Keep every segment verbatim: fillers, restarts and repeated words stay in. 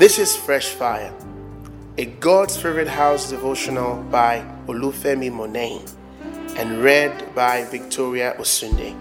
This is Fresh Fire, a God's Favorite House devotional by Olufemi Monain and read by Victoria Osunde.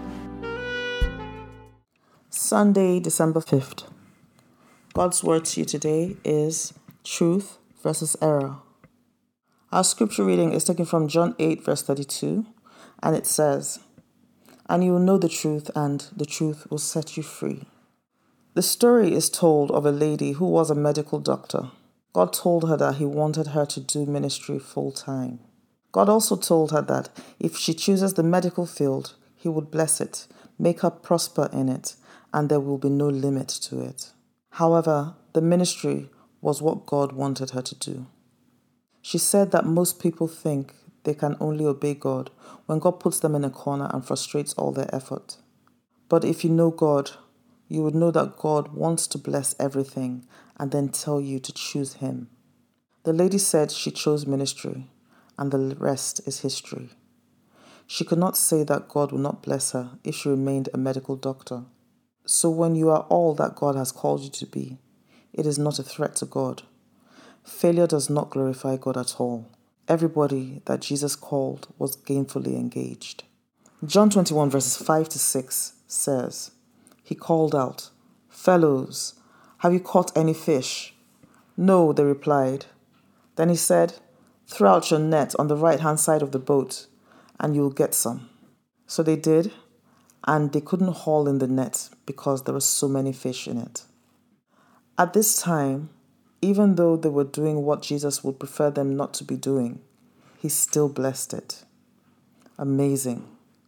Sunday, December fifth. God's word to you today is truth versus error. Our scripture reading is taken from John eight, verse thirty-two, and it says, "And you will know the truth, and the truth will set you free." The story is told of a lady who was a medical doctor. God told her that he wanted her to do ministry full time. God also told her that if she chooses the medical field, he would bless it, make her prosper in it, and there will be no limit to it. However, the ministry was what God wanted her to do. She said that most people think they can only obey God when God puts them in a corner and frustrates all their effort. But if you know God, you would know that God wants to bless everything and then tell you to choose him. The lady said she chose ministry, and the rest is history. She could not say that God would not bless her if she remained a medical doctor. So when you are all that God has called you to be, it is not a threat to God. Failure does not glorify God at all. Everybody that Jesus called was gainfully engaged. John twenty-one verses five to six says, "He called out, 'Fellows, have you caught any fish?' 'No,' they replied. Then he said, 'Throw out your net on the right-hand side of the boat, and you'll get some.' So they did, and they couldn't haul in the net because there were so many fish in it." At this time, even though they were doing what Jesus would prefer them not to be doing, he still blessed it. Amazing.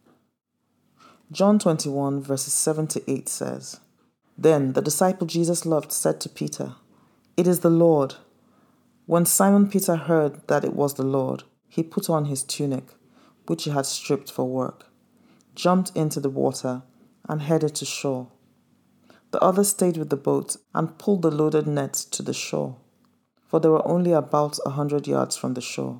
John twenty-one verses seven to eight says, "Then the disciple Jesus loved said to Peter, 'It is the Lord.' When Simon Peter heard that it was the Lord, he put on his tunic, which he had stripped for work, jumped into the water, and headed to shore. The others stayed with the boat and pulled the loaded net to the shore, for they were only about a hundred yards from the shore.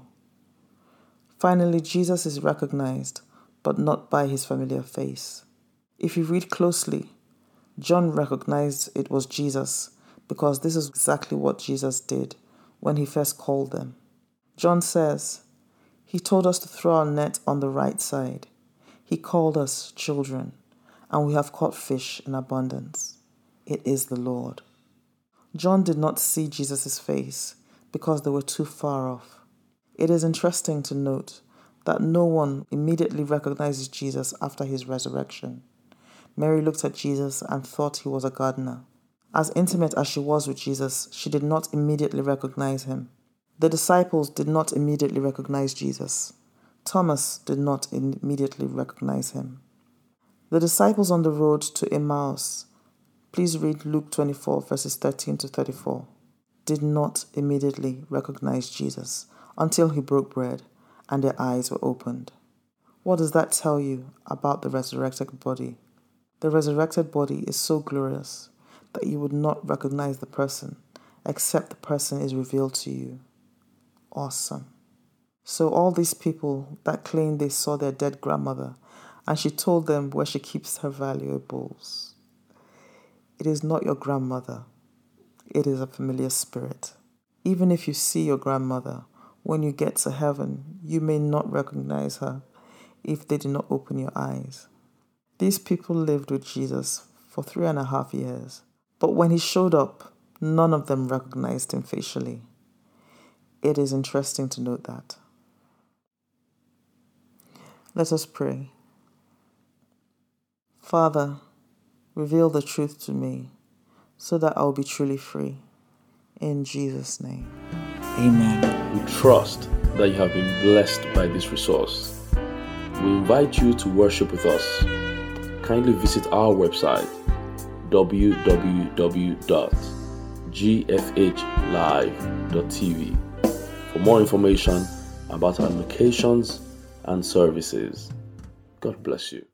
Finally, Jesus is recognized, but not by his familiar face. If you read closely, John recognized it was Jesus because this is exactly what Jesus did when he first called them. John says, "He told us to throw our net on the right side. He called us children, and we have caught fish in abundance. It is the Lord." John did not see Jesus' face because they were too far off. It is interesting to note that no one immediately recognizes Jesus after his resurrection. Mary looked at Jesus and thought he was a gardener. As intimate as she was with Jesus, she did not immediately recognize him. The disciples did not immediately recognize Jesus. Thomas did not immediately recognize him. The disciples on the road to Emmaus, please read Luke twenty-four verses thirteen to thirty-four, did not immediately recognize Jesus until he broke bread and their eyes were opened. What does that tell you about the resurrected body? The resurrected body is so glorious that you would not recognize the person except the person is revealed to you. Awesome. So all these people that claim they saw their dead grandmother and she told them where she keeps her valuables. It is not your grandmother. It is a familiar spirit. Even if you see your grandmother, when you get to heaven, you may not recognize her if they do not open your eyes. These people lived with Jesus for three and a half years, but when he showed up, none of them recognized him facially. It is interesting to note that. Let us pray. Father, reveal the truth to me so that I will be truly free. In Jesus' name, amen. We trust that you have been blessed by this resource. We invite you to worship with us. Kindly visit our website, w w w dot g f h live dot t v, for more information about our locations and services. God bless you.